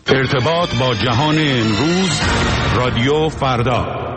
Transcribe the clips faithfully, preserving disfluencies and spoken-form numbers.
ارتباط با جهان امروز، رادیو فردا.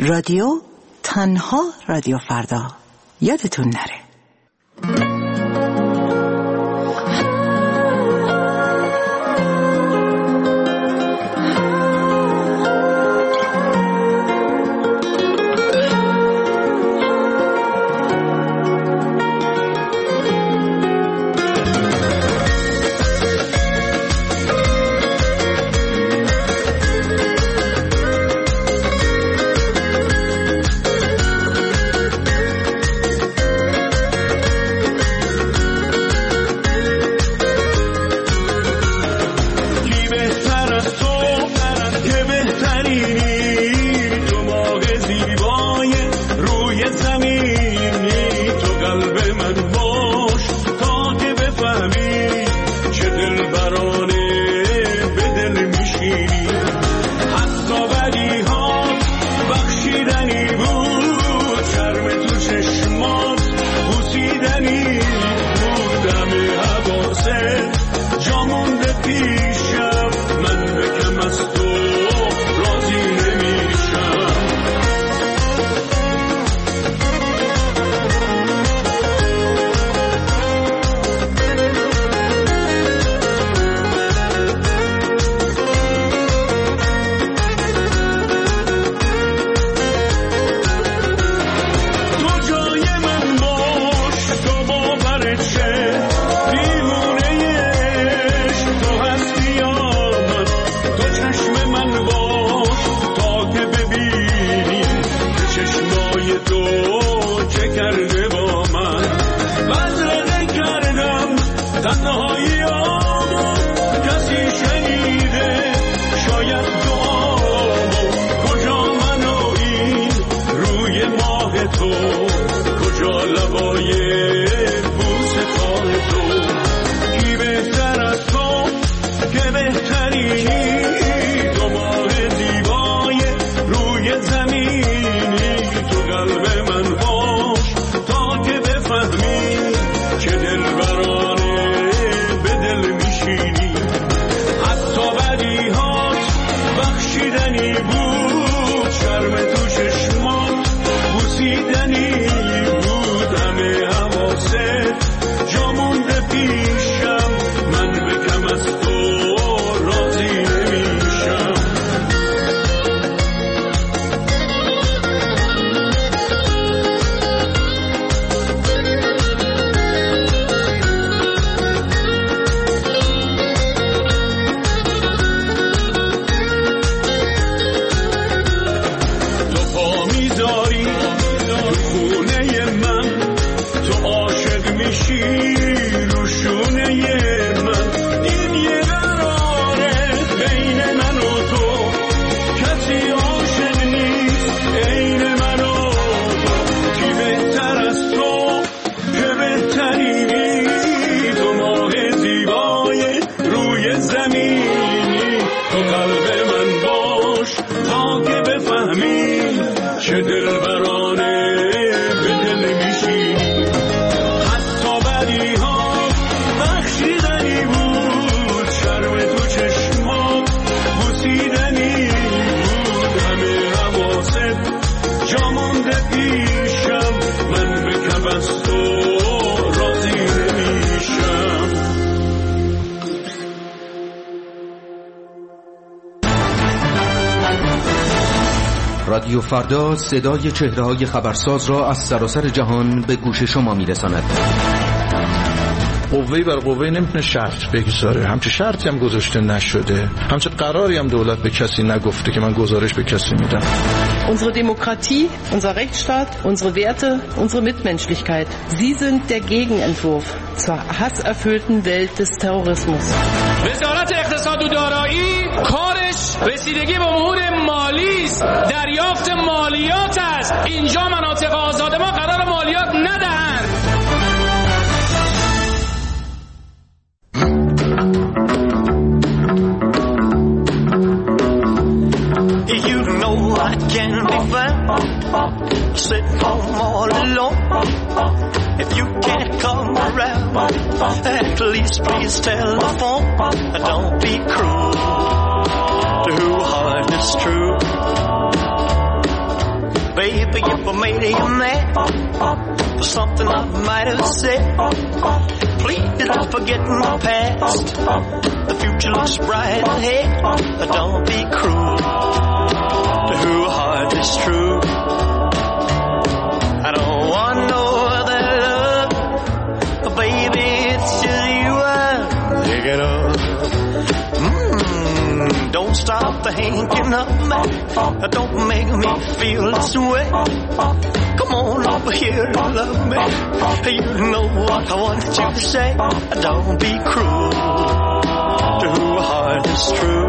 رادیو تنها رادیو فردا، یادتون نره. رادیو فردا صدای چهره‌های خبرساز را از سراسر جهان به گوش شما می‌رساند. قوه‌ای بر قوه نمیتونه شرط بگذاره، همچه شرطی هم گذاشته نشده، همچه قراری هم دولت به کسی نگفته که من گزارش به کسی میدم. Unsere Demokratie, unser Rechtsstaat, unsere Werte, unsere Mitmenschlichkeit. Sie sind der Gegenentwurf zur hasserfüllten Welt des Terrorismus. وزارت اقتصاد و دارایی کارش رسیدگی به امور مالی است، دریافت مالیات است. اینجا مناطق آزاد ما قرار مالیات ندهند. I can be found sitting home all alone. If you can't come around, at least please telephone. Don't be cruel to who heart is true. baby, if I made you mad for something I might have said, please don't forget my past. The future looks bright ahead. Don't be cruel to whose heart is true. I don't want no other love, baby, it's just you I'm thinking of. Mm, don't stop thinking of me. Don't make me feel this way. Come on over here and love me. You know what I want you to say. Don't be cruel to whose heart is true.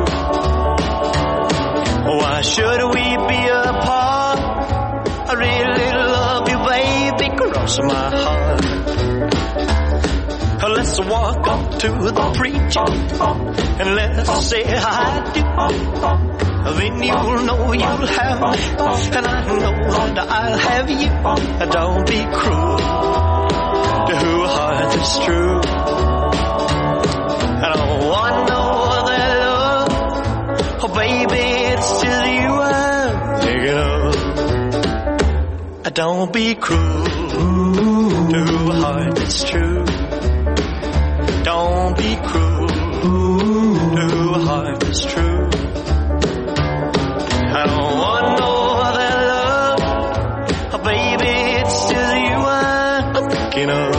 Why should we be apart? I really love you, baby, cross my heart. Let's walk up to the preacher and let's say I do. Then you'll know you'll have me, and I know that I'll have you. Don't be cruel to whose heart is true. I don't want no other love, oh baby, it's just you I'm thinking of. Don't be cruel to whose heart is true. Don't be cruel to whose heart is true. I don't want no other love, oh baby, it's just you I'm thinking of.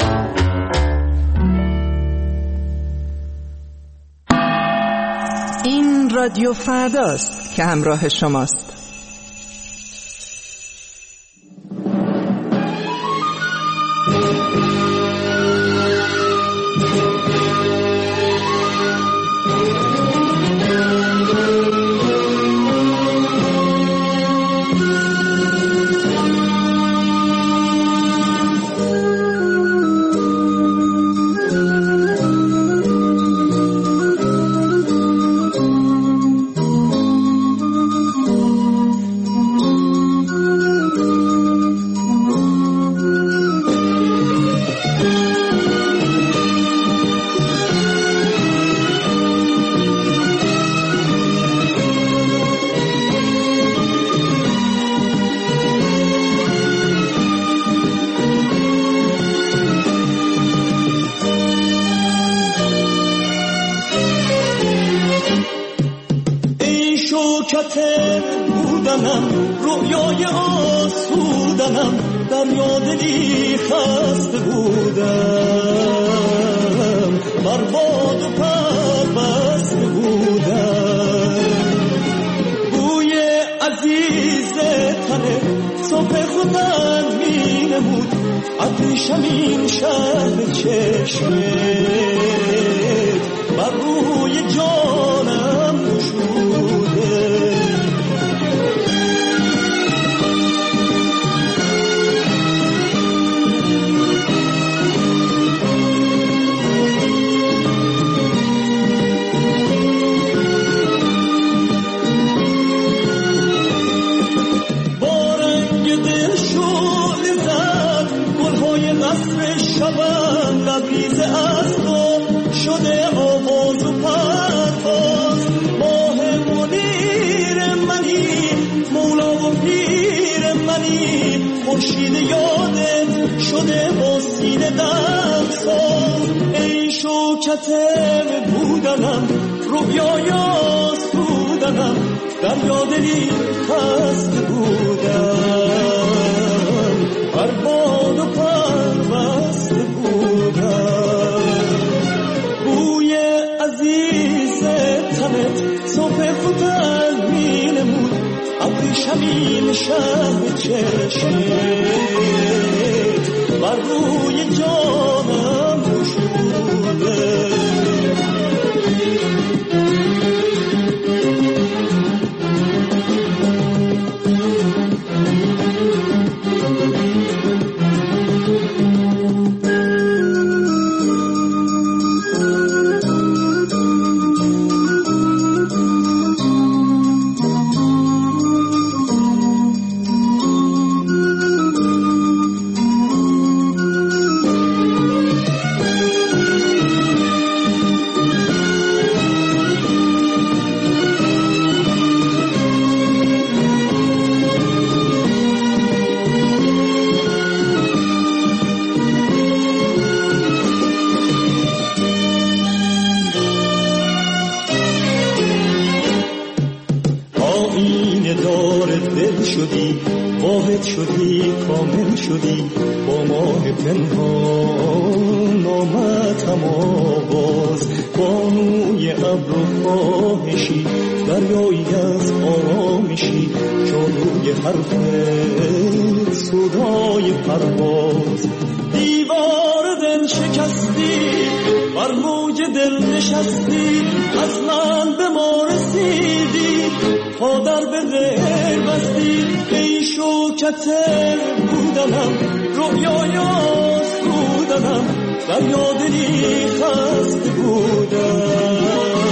این رادیو فرداست که همراه شماست. بودنم رویای آسودنم در یادی خسته بودم بر باد و پر بسته بودم بوی عزیز تنه صبح خودم می نمود ابریشم این شهر چشمت بر روی جانم نشوده شبم لبریز از تو شده آواز و پرواز ماه منیر منی مولا و پیر منی خورشید یادت شده با سینه دمساز ای شوکت بودنم رویای آسودنم در یادی خسته بودم هر باد و پرواز بوی عزیز تنت صبح خودم می نمود ابریشم این شهر چشمت بر روی جانم گشوده شدی با ماه پنهان، آمد هم آواز بانوی ابر و خواهشی، دریایی از آرامشی، جادوی حرفت صدای پرواز. دیوار دل شکستی، بر موج دل نشستی، از من به ما رسیدی، تا در به غیر بستی. ای شوکت بودنم، رویای سودنم، در یادنی خسته بودم،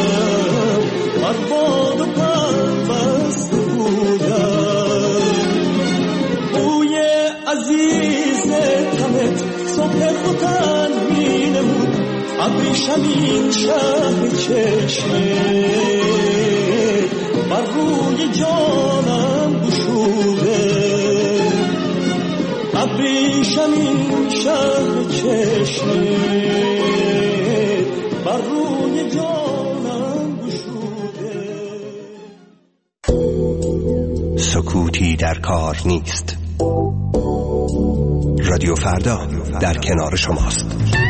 بر باد و پر بسته بودم. بوی عزیز تنت صبح خوتن می نمود، ابریشمین شهر چشمه بر روی جانم گشوده، ابریشمین شهر چشمه بر روی جانم گشوده. سکوتی در کار نیست. رادیو فردا در کنار شماست.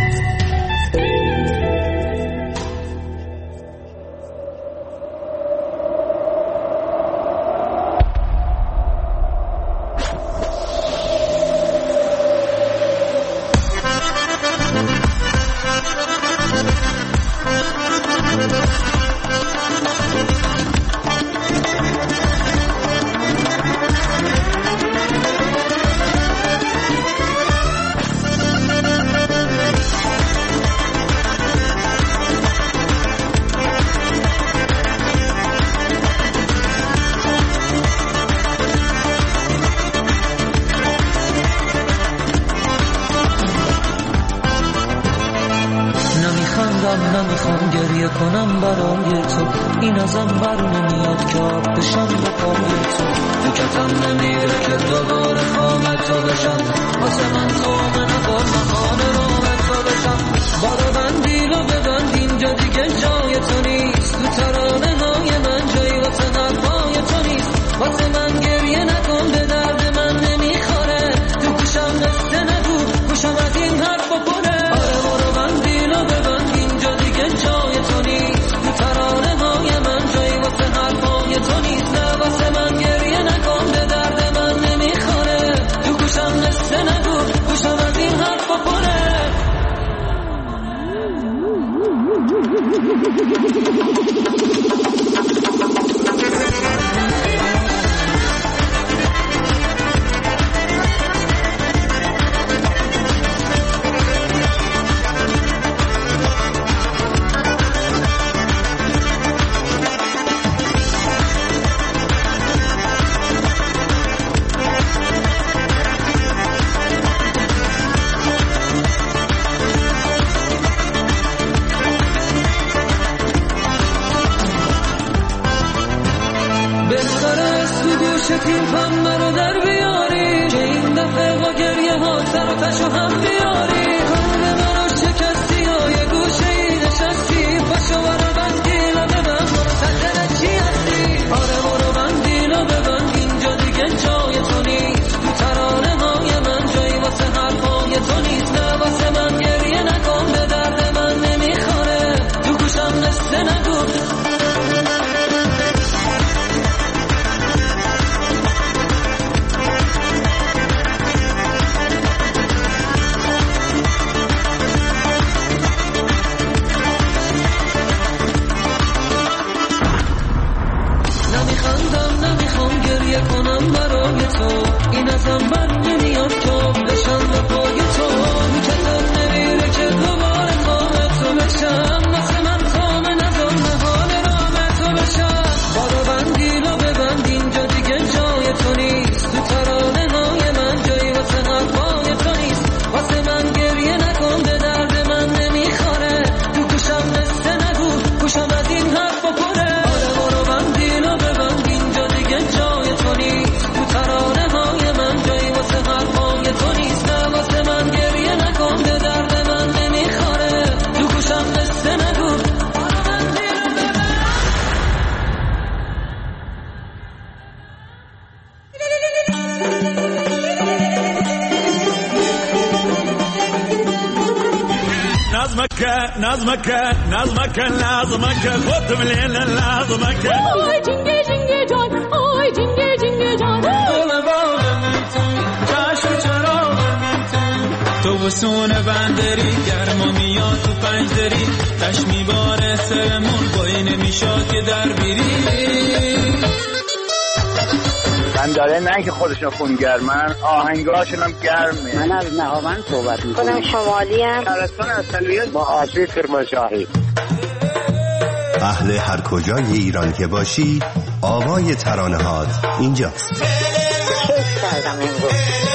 نمیخوام گریه کنم برای تو، این ازم بر نمیاد که آب بشم به پای تو. تو کتم نمیره که دوباره خواب تو بشم، واسه من خواب نکن مخانه راه تو بشم. بارو بندی رو ببند اینجا دیگه جای تو نیست، تو ترانه های من جایی واسه حرفای تو نیست. واسه من گریه نکن به درد من نمیخوره، تو گوشم قصه نگو گوشم از این حرف بکنه. آره بارو بندی رو ببند اینجا دیگه جای تو نیست، تو ترانه های من جایی واسه حرفای تو نیست. نه واسه من گریه نکن به درد من نمیخوره، تو گوشم قصه نگو گوشم از این حرف بکنه. تیم پم رو در بیاری که این دفعه با گریه ها سر و تشو هم بیاری. قلب منو شکستی و یه گوشه ای نشستی، پاشو برو بندی رو ببند برو سجنه چی هستی. آره برو بندی رو ببند اینجا دیگه جای تو نیست، تو ترانه های من جایی واسه حرفای تو نیست. نه واسه من گریه نکن به درد من نمیخوره، تو گوشم قصه نگو. نظمك نظمك نظمك نظمك خودم لیل نظمک آی جنگه جنگه جان آی جنگه جنگه جان چشم چرا تو بسون بندری گرما میاد تو پنج دری تش میباره سرمون بایی نمیشاد که در بیری من داره نه که خودشون خونگرمن آهنگاشون هم گرمه. من از نهاوند صحبت میکنم. خودم شمالی ام. شهرستان اصلیت با آسیب کرمانشاهی. اهل هر کجای ایران که باشی آوای ترانه هات اینجاست. کیف کردم امروز.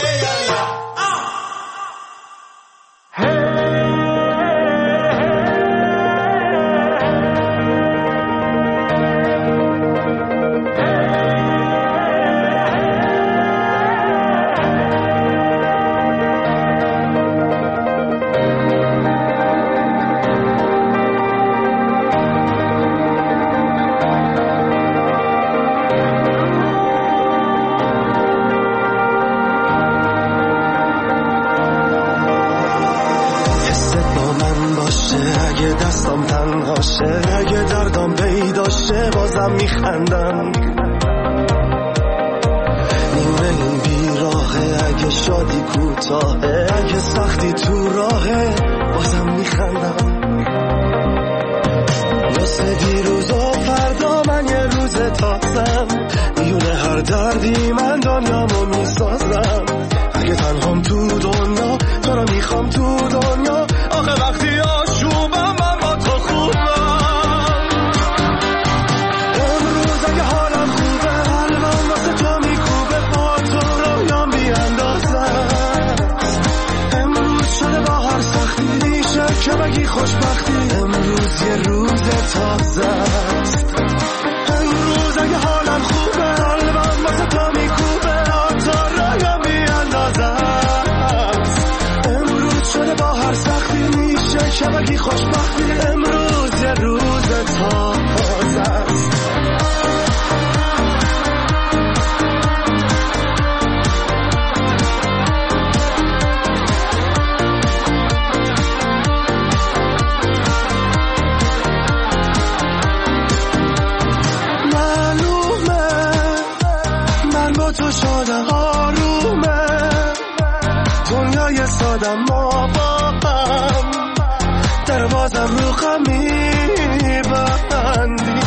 اگه دردم پیداشه بازم میخندم نیمه این بیراهه اگه شادی کوتاهه اگه سختی تو راهه بازم میخندم واسه دیروز و فردا من یه روز تازم میونه هر دردی من دنیامو میسازم اگه تنهام تو دنیا تو رو میخوام تو دنیا آخه وقتی آشوبم من با تو خوبم امروز اگه حالم خوبه قلبم واسه تو میکوبه با تو رویام بیاندازم امروز شده با هر سختی میشه که بگی خوشبختی امروز یه روز تازه است امروز اگه حالم خوبه قلبم واسه تو میکوبه با تو رویام بیاندازم امروز شده با هر سختی میشه که بگی خوشبختی امروز یه روز تازه است معلومه من با تو شدم آرومه دنیای سادم ما با هم در بازم رو خمی بندی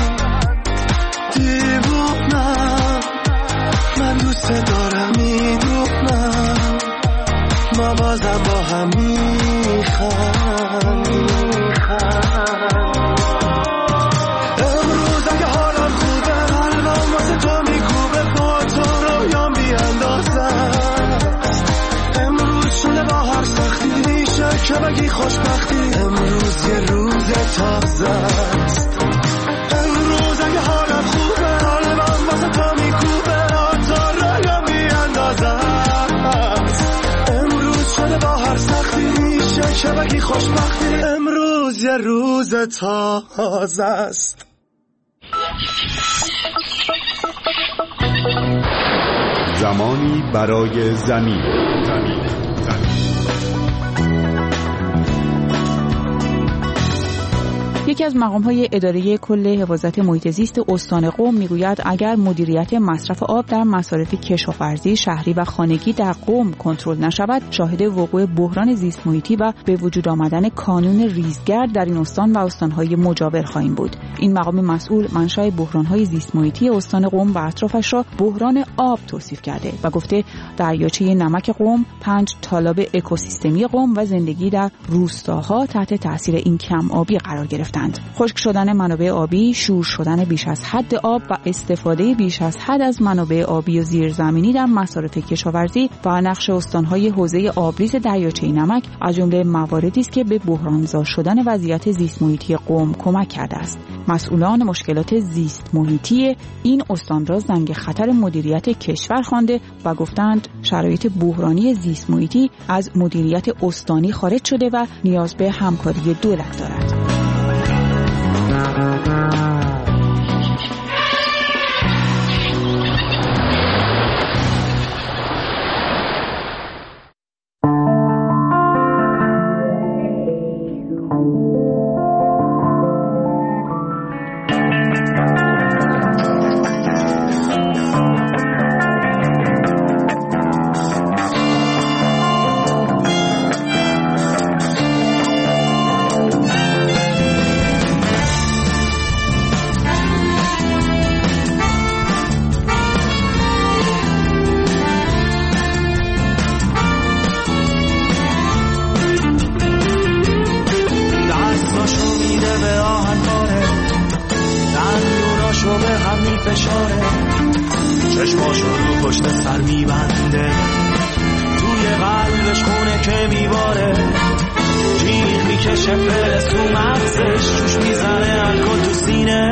دیوونم من دوست دارم میدونم ما بازم با هم میخوام امروز اگه حالم خوبه قلبم واسه تو میکوبه با تو رویام بیاندازم امروز شده با هر سختی میشه که بگی خوشبختی امروز یه روز تازه است امروز اگه حالم خوبه قلبم واسه تو میکوبه تو رویام بیاندازم امروز شده با هر سختی میشه که بگی خوشبختی امروز یه روز تازه است زمانی برای زمین زمین یکی از مقام‌های اداره کل حفاظت محیط زیست استان قم میگوید اگر مدیریت مصرف آب در مصارف کشاورزی، شهری و خانگی در قم کنترل نشود، شاهد وقوع بحران زیست محیطی و به وجود آمدن کانون ریزگرد در این استان و استان‌های مجاور خواهیم بود. این مقام مسئول منشأ بحران‌های زیست محیطی استان قم و اطرافش را بحران آب توصیف کرده و گفته دریاچه نمک قم، پنج تالاب اکوسیستمی قم و زندگی در روستاها تحت تاثیر این کم آبی قرار گرفتند. خشک شدن منابع آبی، شور شدن بیش از حد آب و استفاده بیش از حد از منابع آبی و زیرزمینی در مصارف کشاورزی و نقش استان‌های حوزه آبریز دریاچه نمک از جمله مواردی است که به بحرانزا شدن وضعیت زیست محیطی قم کمک کرده است. مسئولان مشکلات زیست محیطی این استان را زنگ خطر مدیریت کشور خوانده و گفتند شرایط بحرانی زیست محیطی از مدیریت استانی خارج شده و نیاز به همکاری دولت دارد. چشماشو رو پشت سر میبنده، توی قلبش خونه که میباره، جیغ میکشه فرس تو مغزش، جوش میزنه الکل تو سینه،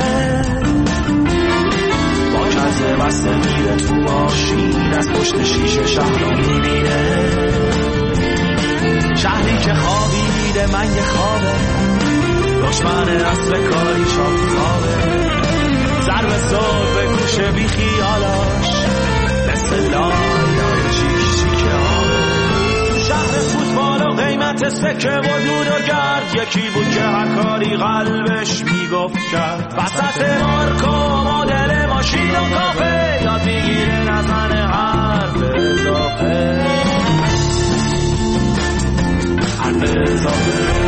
با کزه بسته میره تو ماشین، از پشت شیشه شهر رو میبینه، شهری که خوابیده منگ خوابه، دشمن اصل کاری شافتابه، ضرب صبح به گوشه بی خیالاش، مثل لالای چیش چیکه آبه، تو شهر فوتبال و قیمت سکه و دود و گرد، یکی بود که هر کاری قلبش میگفت کرد، وسط مارکو مدل ماشین و کافه، یاد میگیره نزن حرف اضافه، حرف اضافه.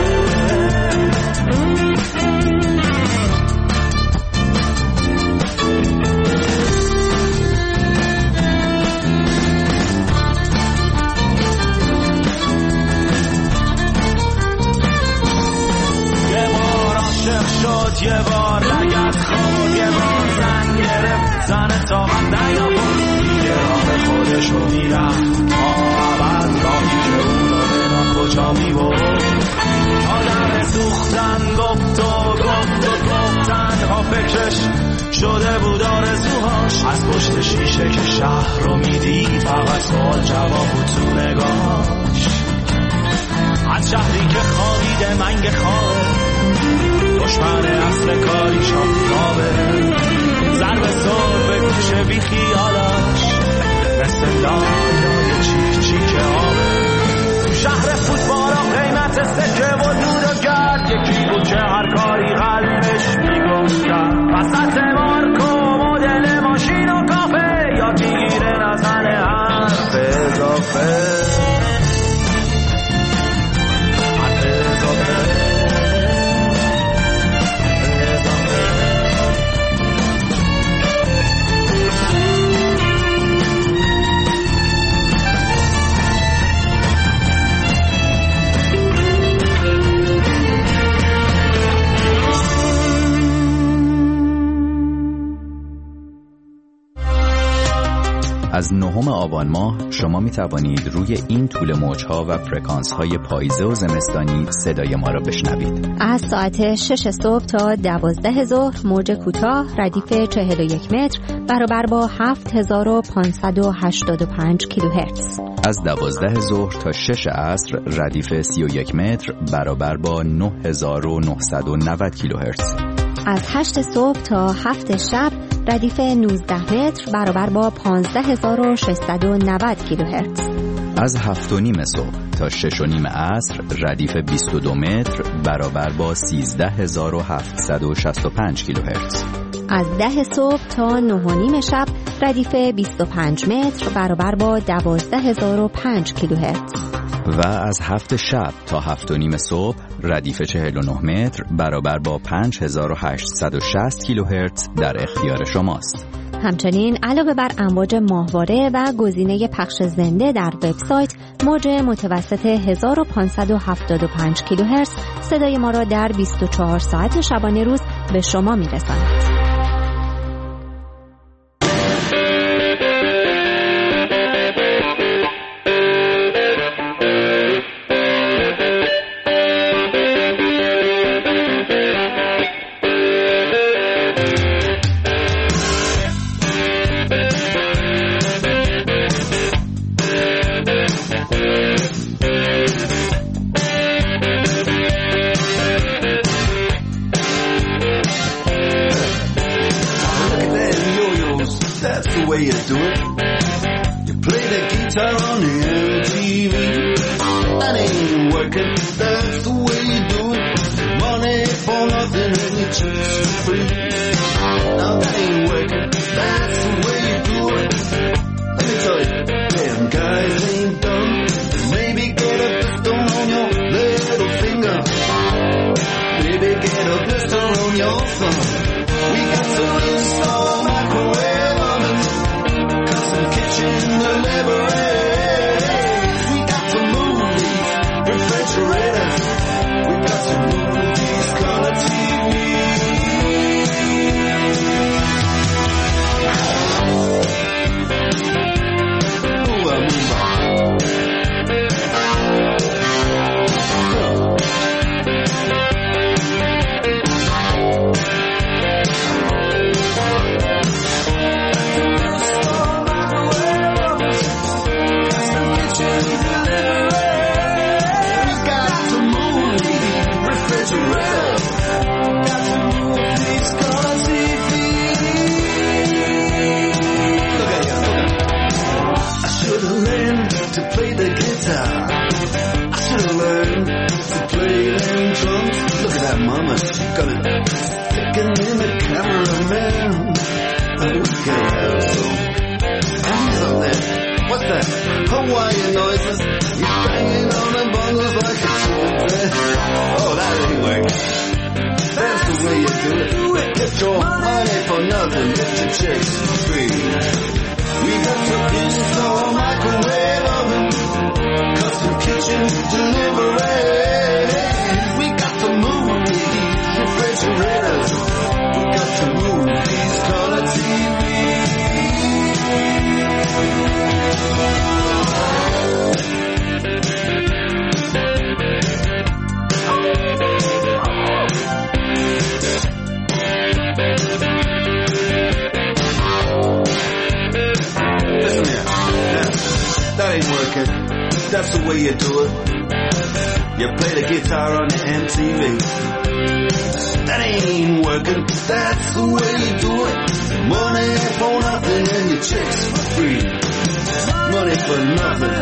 یه بار لگت خود، یه بار زن گرفت، زن طاقت نیابون، دیگه راه خودشو میرفت آبد، راهی که اون رو به کجا میبود، آدم سوختن گفت و گفت و گفتن ها، فکرش شده بود آرزوهاش، از پشت شیشه که شهر رو میدید، فقط سوال جواب بود تو نگاهش، از شهری که خوابیده منگ خوابه، دشمن اصل کاری شافتابه، ضرب صبح به گوشه بی خیالاش، مثل لالای چیک چیک آبه، تو شهر فوتبال و قیمت سکه و دود و گرد، یکی بود که هر کاری قلبش میگفت کرد، وسط مارکو مدل ماشین و کافه، یاد میگیره نزن حرف اضافه، حرف اضافه. از نهم آبان ماه شما می توانید روی این طول موجها و فرکانس های پاییزه و زمستانی صدای ما را بشنوید. از ساعت شش صبح تا دوازده ظهر موج کوتاه ردیف چهل و یک متر برابر با هفت هزار و پانصد و هشتاد و پنج کیلوهرتز. از دوازده ظهر تا شش عصر ردیف سی و یک متر برابر با نه هزار و نهصد و نود کیلوهرتز. از هشت صبح تا هفت شب ردیف نوزده متر برابر با پانزده هزار و ششصد و نود کیلوهرتز. از هفت و نیم صبح تا شش و نیم عصر ردیف بیست و دو متر برابر با سیزده هزار و هفتصد و شصت و پنج کیلوهرتز. از ده صبح تا نه و نیم شب ردیف بیست و پنج متر برابر با دوازده هزار و پنج کیلوهرتز. و از هفت شب تا هفت و نیم صبح ردیف چهل و نه متر برابر با پنج هزار و هشتصد و شصت کیلوهرتز در اختیار شماست. همچنین علاوه بر امواج ماهواره و گزینه پخش زنده در وبسایت، موج متوسط هزار و پانصد و هفتاد و پنج کیلوهرتز صدای ما را در بیست و چهار ساعت شبانه روز به شما می‌رساند. blister on your thumb. We got to install microwave ovens, custom kitchen deliveries. We got to move these refrigerators. We got to move these color T Vs. Well, move on. Mama, she got it sticking in the cameraman. Oh, we can have some. And he's up there. What's that? Hawaiian noises. He's banging on the bongos like a chimpanzee. Oh, that ain't working. That's the way you do it. Get your money for nothing. Get your chicks for free. We got to install microwave oven, custom kitchen delivery. We got to move refrigerators. We got to move these color T Listen here, now, that ain't working. That's the way you do it. You play the guitar on the M T V. That ain't working. That's the way you do it. Money for nothing and your chicks for free. Money for nothing.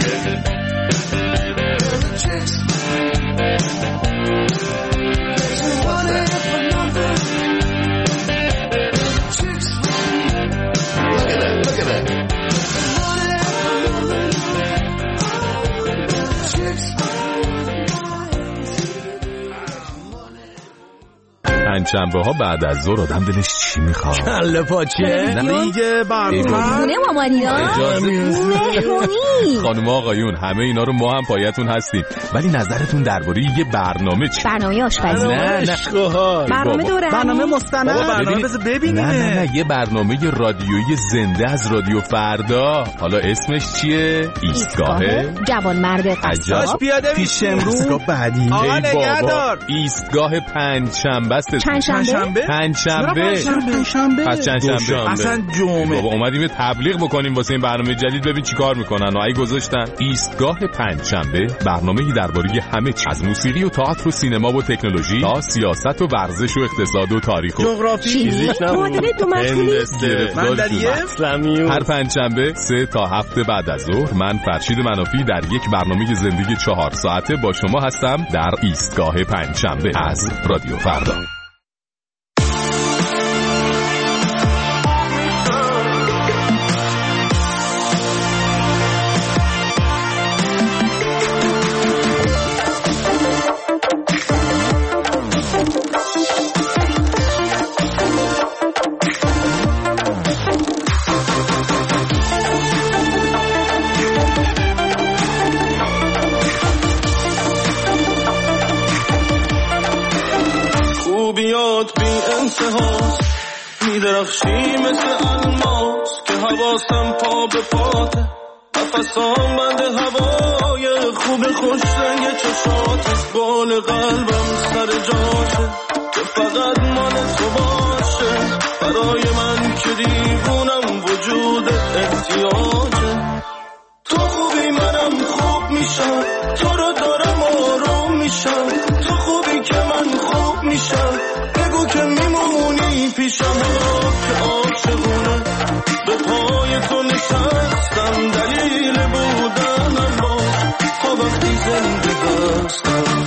The chicks for free. Money for nothing. The chicks for free. Look at that. Look at that. پنجشنبه ها بعد از ظهر آدم دلش چی میخواد؟ کله پاچه؟ نه دیگه برنامه خونه مامانی ها؟ مهمونی. خانم آقایون همه اینا رو ما هم پایتون هستیم، ولی نظرتون درباره یه برنامه چی؟ برنامه آشپزی. نه نه برنامه دوره، برنامه مستند، برنامه بذار ببینیم. نه نه نه یه برنامه رادیویی زنده از رادیو فردا. حالا اسمش چیه؟ ایستگاه جوان مرد قصاب. پیاده پیش امروز بعدی. آقا نگهدار. ایستگاه پنجشنبه است. پنجشنبه؟ پنجشنبه. پنجشنبه. پس چندشنبه؟ اصلا جمعه. بابا اومدیم یه تبلیغ بکنیم واسه این برنامه جدید، ببین چیکار میکنن. و ای گذاشتن ایستگاه پنجشنبه، برنامه‌ای درباره همه چیز، از موسیقی و تئاتر و سینما و تکنولوژی تا سیاست و ورزش و اقتصاد و تاریخ و جغرافی، معادله دو مسئولی. هر پنجشنبه سه تا هفت بعد از ظهر من فرشید منافی در یک برنامه زندگی چهار ساعته با شما هستم در ایستگاه پنجشنبه از رادیو فردا. میدرخشی مثل الماس که حواسم پا به پاته، نفسام بند هوای خوب خوش رنگ چشات، بال قلبم سر جاشه که فقط مال تو باشه، برای من که دیوونم وجود احتیاجه. تو خوبی منم خوب میشم، تو رو دارم آروم میشم، تو خوبی که من خوب میشم، بگو که میمونی پیشم. که عاشقونه به پای تو نشستم، دلیل بودنم باش تا وقتی زنده هستم.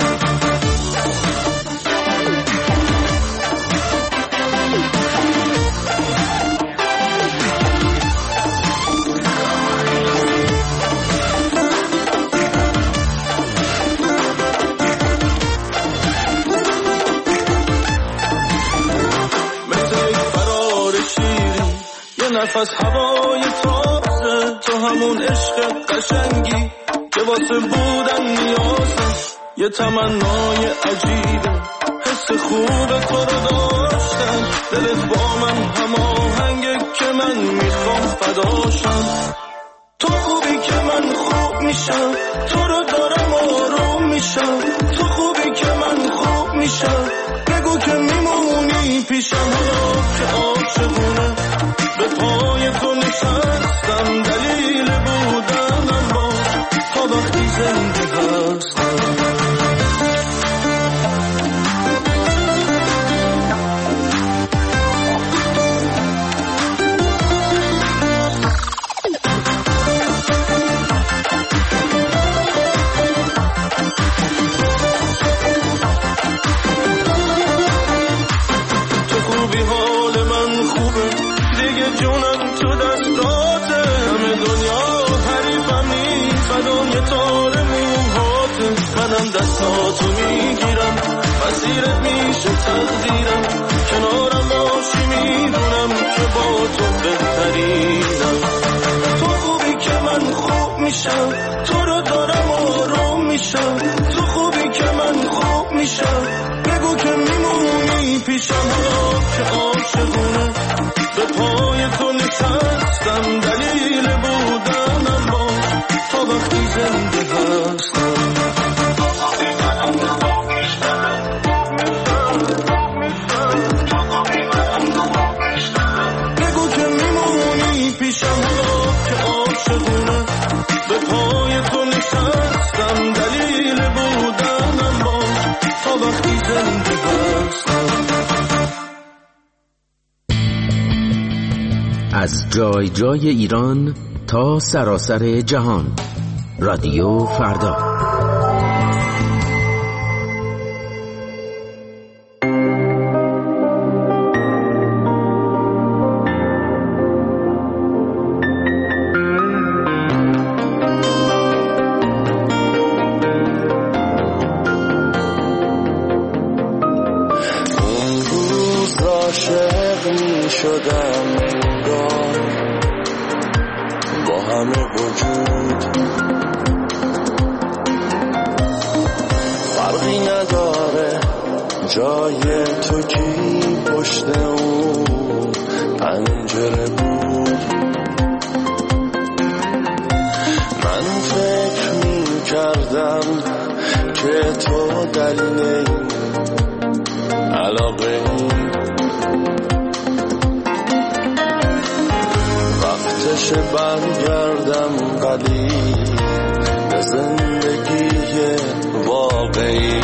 نفس هوای تازه، تو همون عشق قشنگی که واسه بودن نیازه، یه تمنای عجیبه حس خوب تو رو داشتن، دلت با من هماهنگه که من میخوام فداشم. تو خوبی که من خوب میشم، تو رو دارم آروم میشم، تو خوبی که من خوب میشم، بگو که میمونی پیشم. حالا که عاشقونه به پای تو نشستم، دلیل بودنم باش تا وقتی زنده هستم. جونم تو دستاته، همه دنیا حریفم نیست، فدای تار موهاته. منم دستاتو میگیرم، مسیرت میشه تقدیرم، کنارم باشی میدونم که با تو بهترینم. تو خوبی که من خوب میشم، تو رو دارم آروم میشم، تو خوبی که من خوب میشم، بگو که میمونی پیشم. حالا که عاشقونه به پای تو نشستم، دلیل بودنم باش تا وقتی زنده هستم. بگو که میمونی پیشم. حالا که عاشقونه به پای تو نشستم، دلیل بودنم باش تا وقتی زنده هستم. از جای جای ایران تا سراسر جهان، رادیو فردا. اون روز عاشق می شدم با همه وجود، فرقی نداره جای تو کی پشت اون پنجره بود. من فکر می کردم که تو دلیل علاقه وقتش برگردم ولی به زندگی واقعی.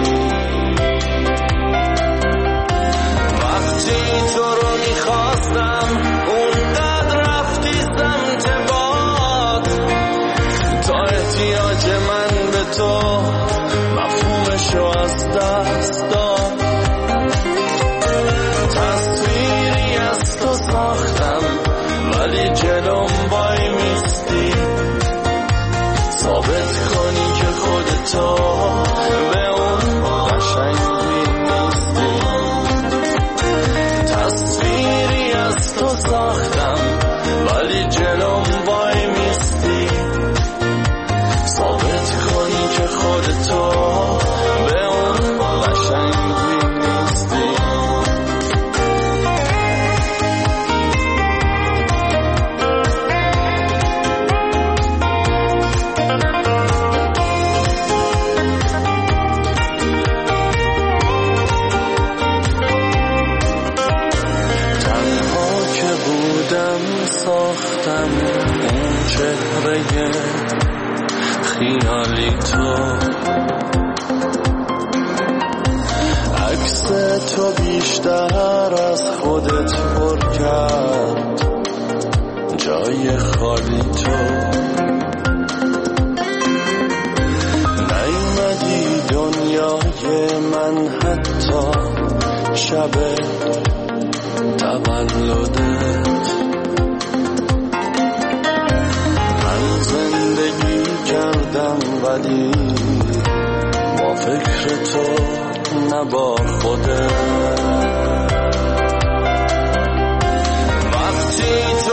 وقتی تو رو میخواستم اونقدر رفتی سمت باد، تا احتیاج من به تو مفهومشو از دست داد. تصویری از تو ساختم ولی جلوم وای میستی، ثابت کنی که خودتو به اون قشنگی نیستی. تصویری از تو ساختم ولی جلوم وای میستی، ثابت کنی که خودتو به اون قشنگی نیستی. ساختم اون چهره خیالی تو، عکس تو بیشتر از خودت پر کرد جای خالی تو. نیومدی دنیای من حتی شب تولدت. زندگی کردم ولی با فکر تو نه با خودت. وقتی تو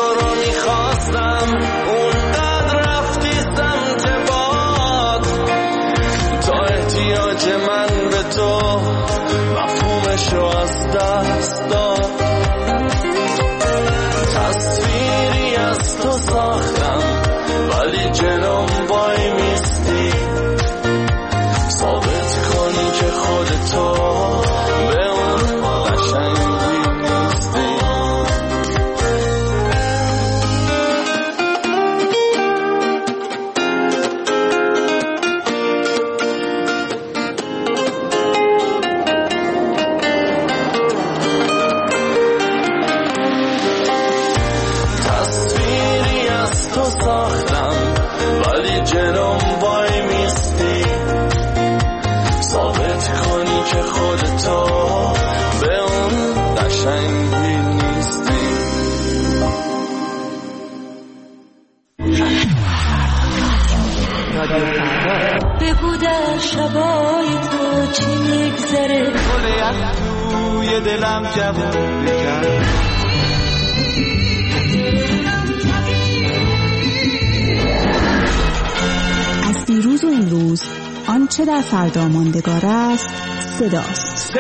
توی دلم جوون کرد. از دیروز و این روز آنچه در فردا ماندگار است صداست.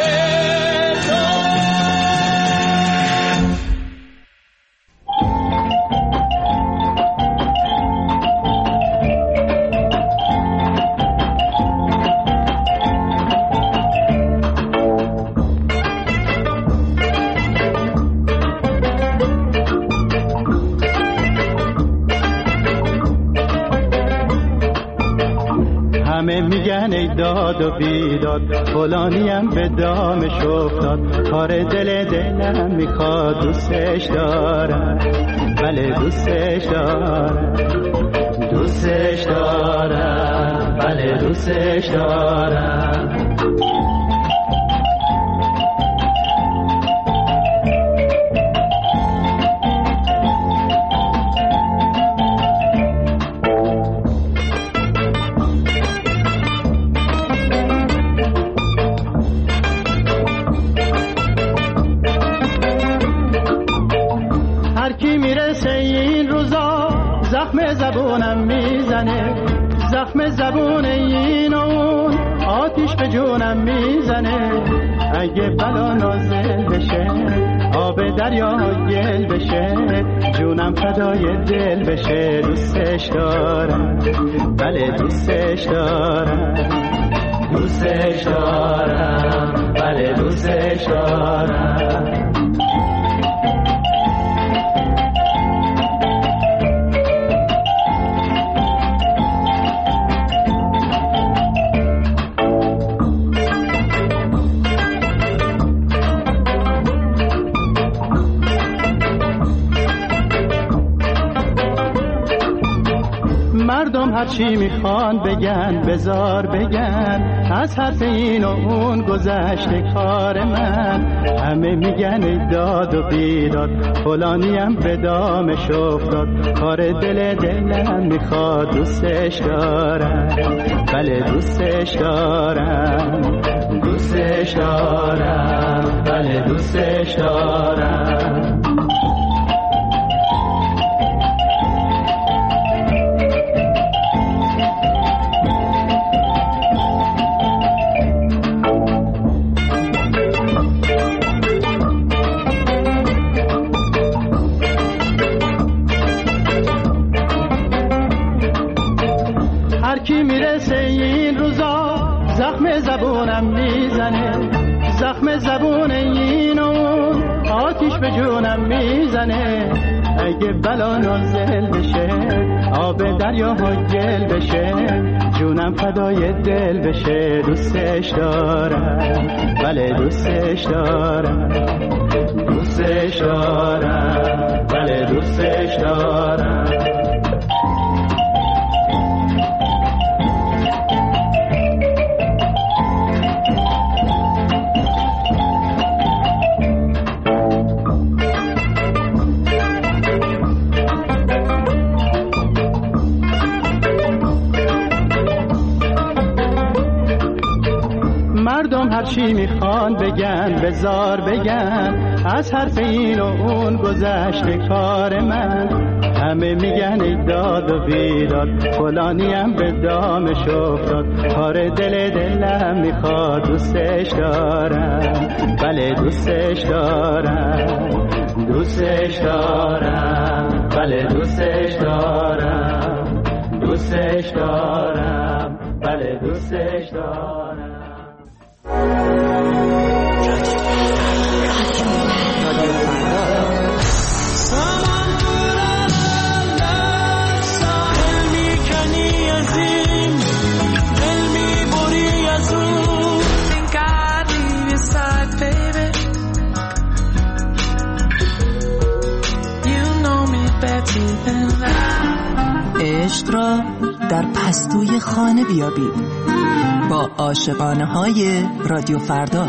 میگن ای داد و بیداد فلانیم به دامش افتاد، کار دل دلم میخواد دوستش دارم، بله دوستش دارم، دوستش دارم، بله دوستش دارم. زبونم میزنه، زخم زبون این و اون آتیش به جونم میزنه. اگه بلا نازل بشه آب دریا گل بشه، جونم فدای دل بشه. دوستش دارم، بله دوستش دارم، دوستش دارم، بله دوستش دارم. مردم هرچی میخوان بگن بزار بگن، از حرف این و اون گذشته کار من. همه میگن ای داد و بیداد فلانیم به دامش افتاد، کار دل دلم میخواد دوستش دارم، بله دوستش دارم، دوستش دارم، بله دوستش دارم. زخم زبونم میزنه، زخم زبون این و آتیش به جونم میزنه. اگه بلا نازل بشه آب دریا گل بشه، جونم فدای دل بشه. دوستش دارم، بله دوستش دارم، دوستش دارم، بله دوستش دارم. مردم هرچی میخوان بگن بزار بگن، از حرف این و اون گذشته کار من. همه میگن ای داد و بیداد فلانیم به دامش افتاد، کار دل دلم میخواد دوستش دارم، بله دوستش دارم، دوستش دارم، بله دوستش دارم، دوستش دارم، بله دوستش دارم. عشق را در پستوی خانه بیابید با عاشقانه های رادیو فردا.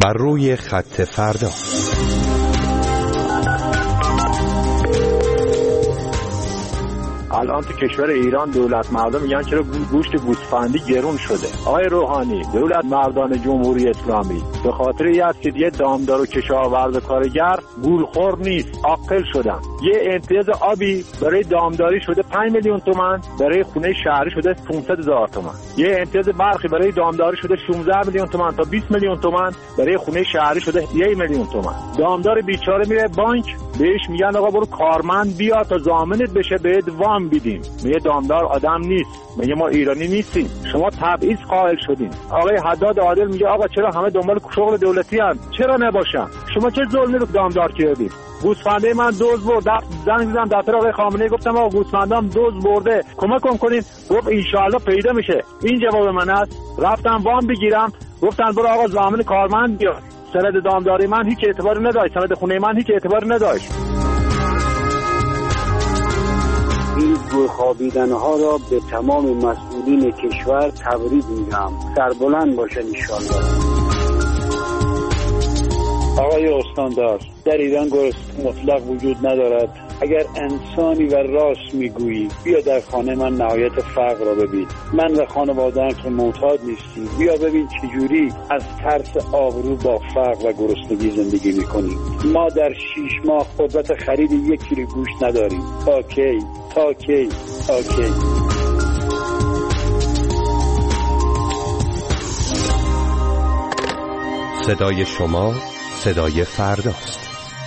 بر روی خط فردا. الان تو کشور ایران دولت مردم میگن چرا گوشت گوسفندی گرون شده. آقای روحانی، دولت مردان جمهوری اسلامی به خاطر این است که دیگه دامدار و کشاورز و کارگر گولخور نیست، عاقل شدن. یه امتیاز آبی برای دامداری شده پنج میلیون تومان، برای خونه شهری شده پانصد هزار تومان. یه امتیاز برقی برای دامداری شده شانزده میلیون تومان تا بیست میلیون تومان، برای خونه شهری شده یک میلیون تومان. دامدار بیچاره میره بانک، بهش میگن آقا برو کارمند بیا تا ضامنت بشه بهت وام بیدیم. میگه دامدار آدم نیست، میگه ما ایرانی نیستیم، شما تبعیض قائل شدین. آقای حداد عادل میگه آقا چرا همه دنبال شغل دولتی ان؟ چرا نباشن؟ شما چه ظلمی رو دامدار کردید؟ گوسفنده من دوز برد، زنگ زدم دفتر آقای خامنه‌ای گفتم آقا گوسفندام دوز برده کمک کنین. گفت ان شاء الله پیدا میشه. این جواب من است. رفتم وام بگیرم، گفتن برو آقا ضامن کارمند بیار. سند دامداری من هیچ اعتباری نداشت، سند خونه من هیچ اعتباری نداشت. این گوی خوابیدن ها را به تمام مسئولین کشور تبریک میگم. سربلند باشن انشالله. آقای استاندار، در ایران گرسنگی مطلق وجود ندارد. اگر انسانی و راست میگویی بیا در خانه من نهایت فقر را ببین. من و خانواده‌ام که معتاد نیستیم، بیا ببین چجوری از ترس آبرو با فقر و گرسنگی زندگی میکنیم. ما در شیش ماه قدرت خرید یک کیلو گوشت نداریم. تا کی؟ تا کی؟ تا کی؟ صدای شما صدای فرداست.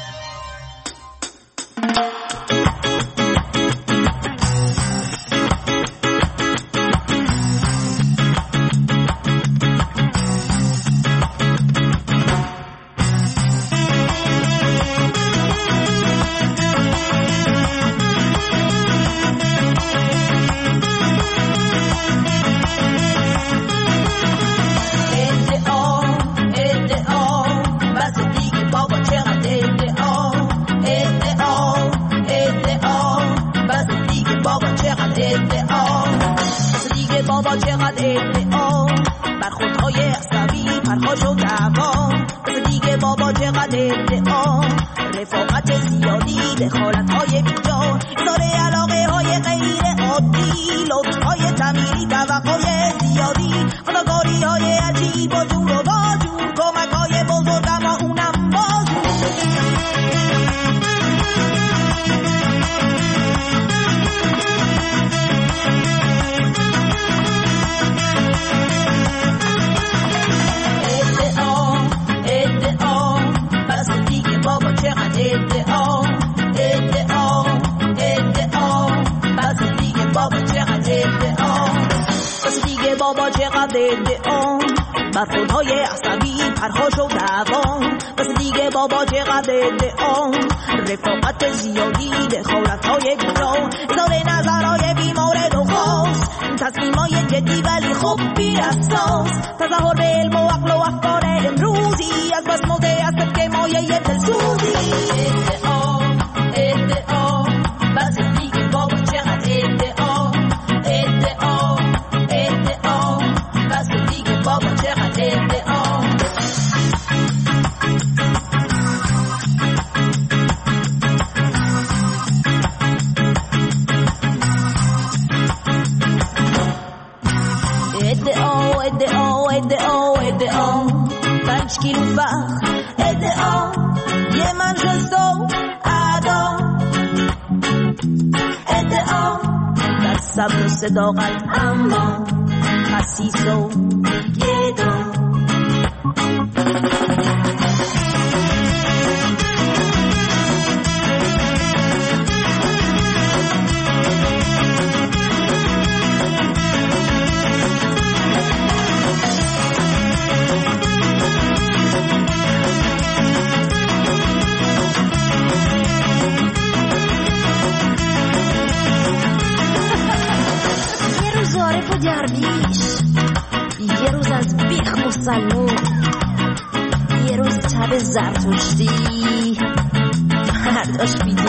برخوردهای عصبی پرخاش و دوام. بس دیگه بابا چقدر ادعا، رفاقت زیادی دخالتهای بیجا، اظهار نظرهای بیمورد و خاص، تصمیمای جدی ولی خب بی اساس، تظاهر به علم و عقل و افکار امروزی، از بس موضع است که مایه دلسوزی. ادعا ادعا بس دیگه بابا چقدر ادعا، ادعا ادعا بس دیگه بابا چقدر ادعا. ادعا ادعا ادعا ادعا پنج کیلو فخر، ادعا یه منشستو ادا، ادعا در صبر و صداقت اما خسیس و گدا. درویش، یه روز از بیخ مسلمون، یه روز تب زرتشتی، فرداش بیدی